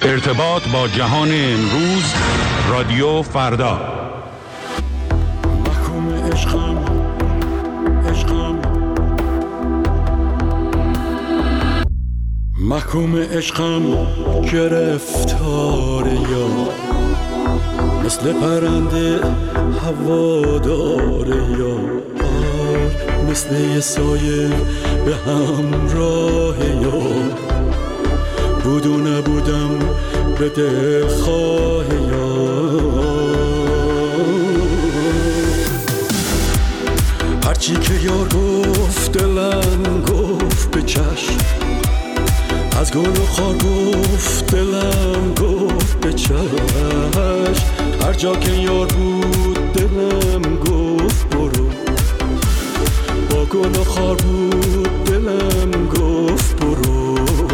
ارتباط با جهان امروز، رادیو فردا. محکوم عشقم محکوم عشقم گرفتار یار، مثل پرنده هوادار یار، مثل یه سایه به همراه یار، بود و نبودم به دلخواه یار. هرچی که یار گفت دلم گفت به چشم، از گل و خار گفت دلم گفت به چشم، هر جا که یار بود دلم گفت برو، با گل و خار بود دلم گفت برو.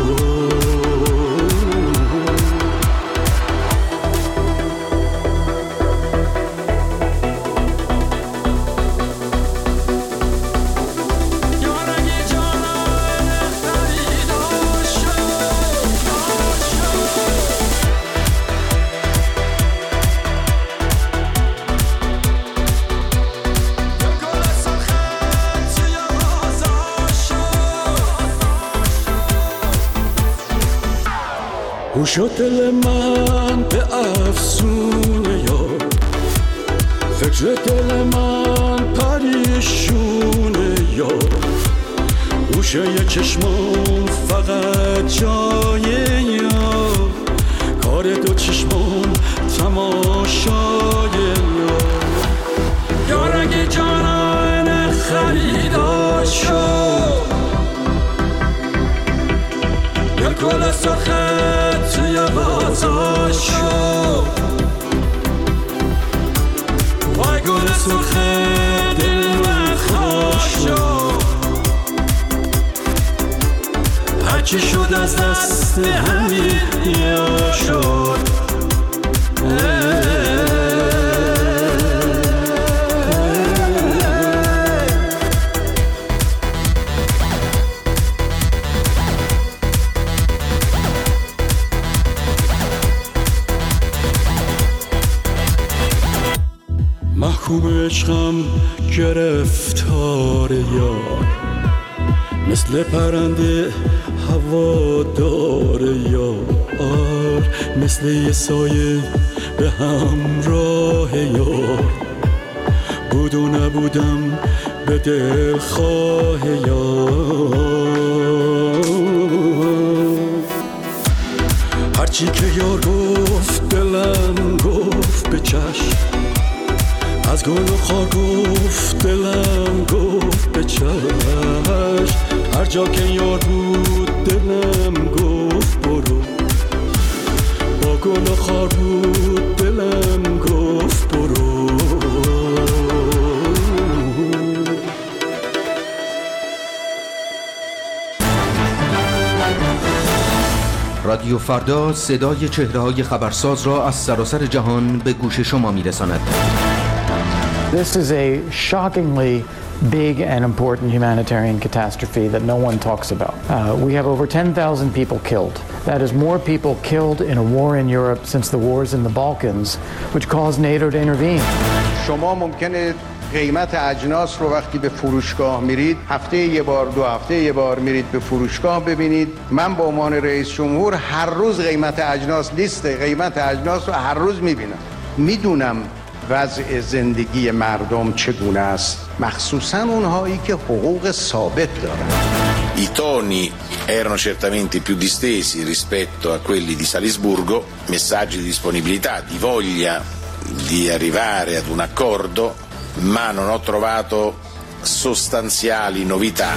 شد دل من به افسونه یار، فکر دل من پریشونه یار، گوشه چشمام فقط جای یار، کار دو چشمام تماشای یار. یار اگه جانان خریدار شد، یا گل سرخت توی بازار شد، وای گل سرخت دل من خوش شد، هرچی شد از دست همین یا شد. محکوم عشقم گرفتار یار، مثل پرنده هوادار یار، مثل یه سایه به همراه یار، بود و نبودم به دلخواه یار. هرچی که یار گفت دلم گفت به چشم، از گل و خار گفت دلم گفت به چشم، هر جا که یار بود دلم گفت برو، با گل و خار بود دلم گفت برو. رادیو فردا صدای چهره‌های خبرساز را از سراسر جهان به گوش شما می‌رساند. This is a shockingly big and important humanitarian catastrophe that no one talks about. We have over 10,000 people killed. That is more people killed in a war in Europe since the wars in the Balkans, which caused NATO to intervene. شما ممکنه قیمت اجناس رو وقتی به فروشگاه میرید، هفته یه بار، 2 هفته یه بار میرید به فروشگاه ببینید. من به عنوان رئیس جمهور هر روز قیمت اجناس، لیست قیمت اجناس رو هر روز میبینم. میدونم وضع زندگی مردم چگونه است، مخصوصا اونهایی که حقوق ثابت دارن. I toni erano certamente più distesi rispetto a quelli di Salisburgo, messaggi di disponibilità, di voglia di arrivare ad un accordo, ma non ho trovato sostanziali novità.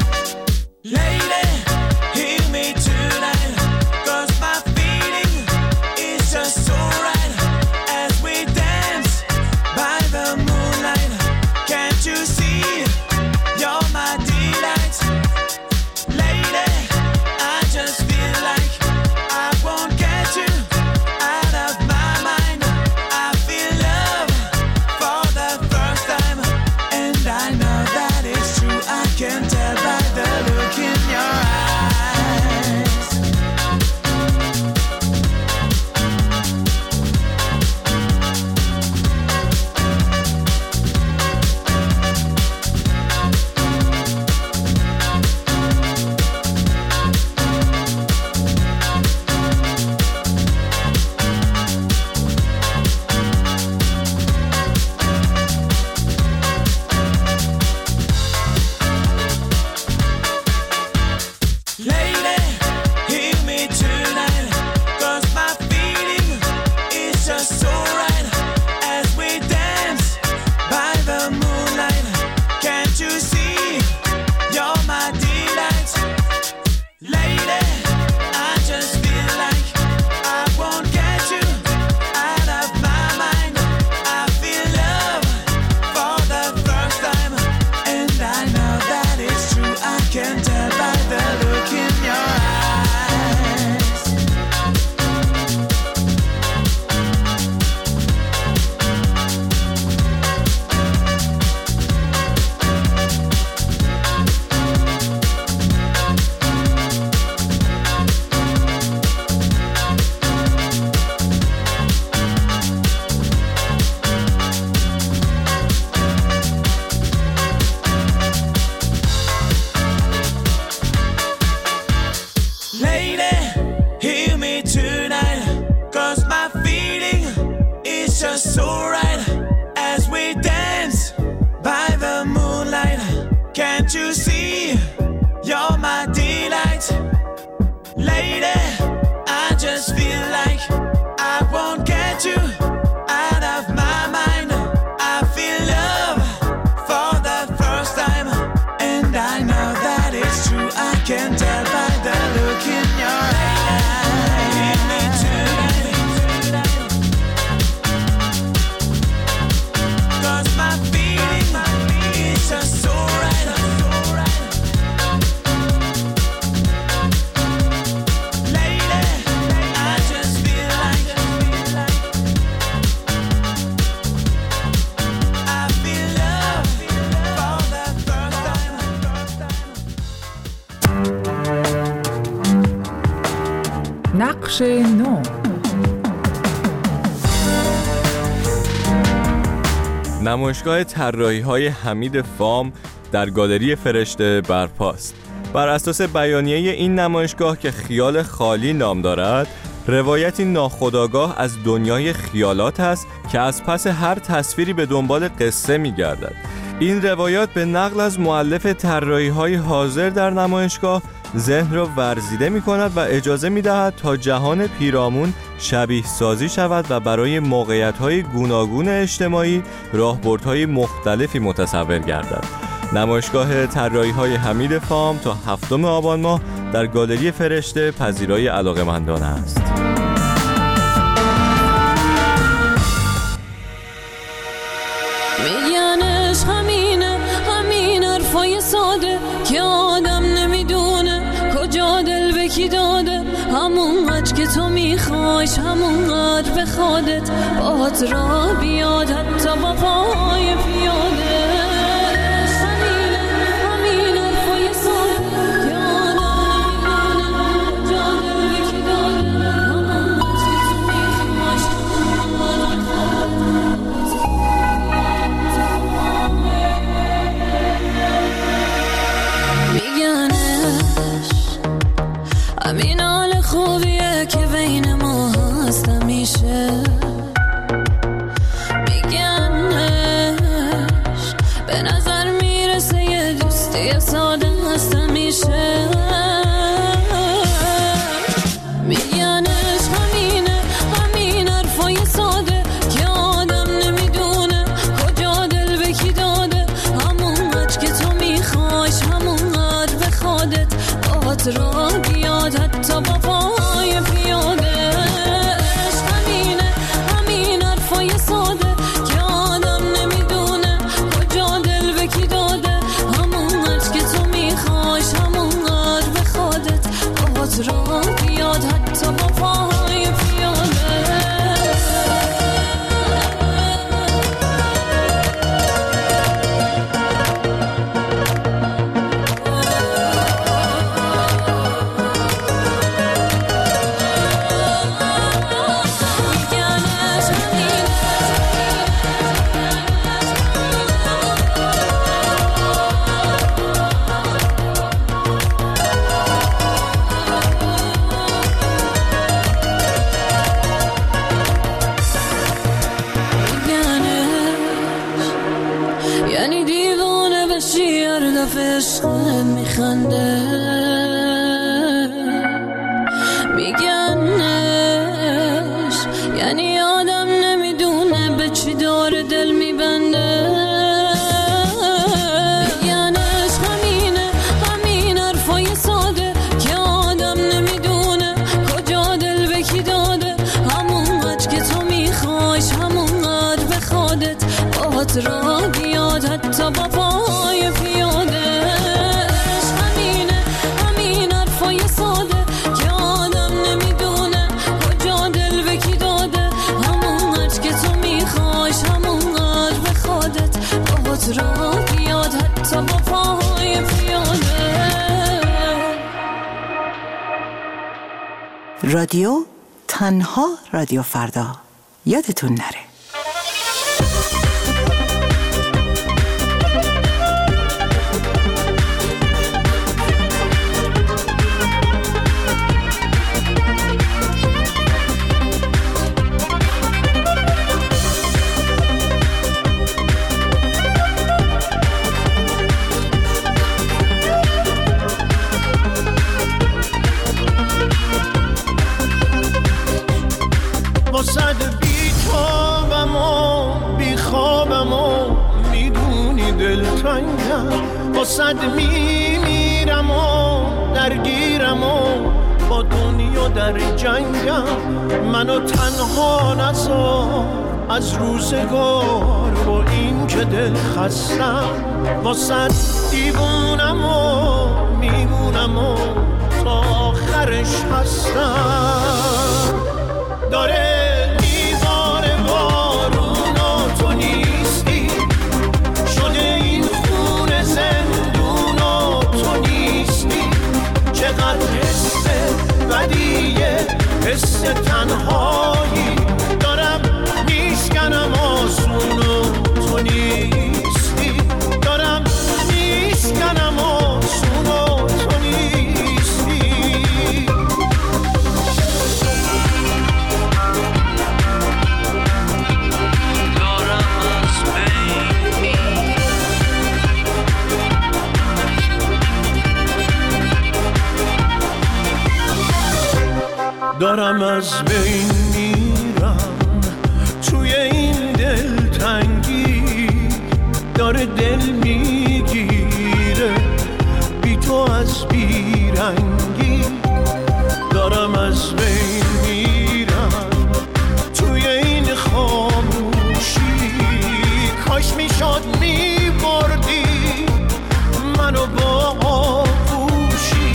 Lady, hear me tonight, 'cause my feeling بخش 9. نمایشگاه طراحی‌های حمید فام در گالری فرشته برپاست. بر اساس بیانیه این نمایشگاه که خیال خالی نام دارد، روایتی ناخودآگاه از دنیای خیالات است که از پس هر تصویری به دنبال قصه می‌گردد. این روایات به نقل از مؤلف طراحی‌های حاضر در نمایشگاه ذهن را ورزیده می‌کند و اجازه می‌دهد تا جهان پیرامون شبیه سازی شود و برای موقعیت‌های گوناگون اجتماعی راهبردهای مختلفی متصور گردد. نمایشگاه طراحی‌های حمید فام تا 7 آبان ماه در گالری فرشته پذیرای علاقه‌مندان است. میگنش همین حرفای ساده که آدم نمیدونه کجا دل به کی داده، همونقدر که تو میخوایش همونقدر به خودت باهات را بیاد حتی با پای پیاده. همین حال خوبیه که بین ما هست همیشه، میگنش به نظر میرسه یه دوستی ساده هست همیشه، میگنش همین حرفای ساده که آدم نمیدونه کجا دل به کی داده، همونقدر که تو میخوایش همونقدر به خودت باهات را بیاد حتی با پای پیاده. همین حرفای ساده که آدم نمیدونه کجا دل به کی داده، همونقدر که تو میخوایش همونقدر به خودت باهات را بیاد حتی با پای پیاده. یعنی دیوانه بشی هر دفعه عشقت میخنده، میگنش یعنی آدم نمیدونه به چی داره دل میبنده، میگنش همین حرفای ساده که آدم نمیدونه کجا دل به کی داده، همونقدر که تو میخوایش همونقدر به خودت باهات را بیاد حتی با پای پیاده. همین حرفای ساده که آدم نمیدونه کجا دل به کی داده، همونقدر که تو میخوایش همونقدر به خودت باهات را بیاد حتی با پای پیاده. رادیو تنها رادیو فردا، یادتون نره. واسد بی تابم و بی خوابم و میدونی دلتنگم، واسد میمیرم و درگیرم و با دنیا در جنگم، منو تنها نذار از روزگار با این که دل خستم، واسد دیوونم و میمونم و تا آخرش هستم. داره میباره بارون و تو نیستی، شده این خون زندون و تو نیستی، چقدر حس بدیه حس دارم از بین میرم توی این دلتنگی، داره دل میگیره بی تو از بیرنگی. دارم از بین میرم توی این خاموشی، کاش میشد میبردی منو با آغوشی.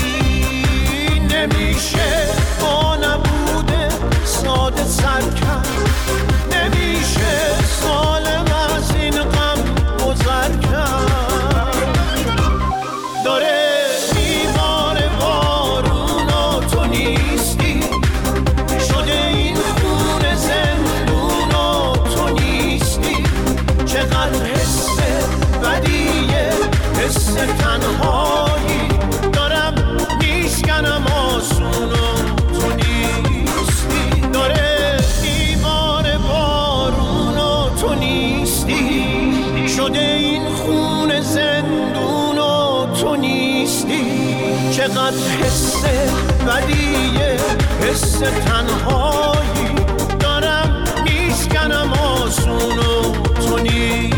نمیشه با نبوده ساده سر کرد، نمیشه سالم از این غم گذر کرد. داره میباره بارون و تو نیستی، شده این خونه زندون و تو نیستی. چقدر حس بدیه، حس تنهایی، دارم میشکنم آسون و تو نیستی. داره میباره بارون و تو نیستی، شده این خونه زندون و تو نیستی. چقدر حس بدیه، حس تنهایی، دارم میشکنم آسون و تو نیستی.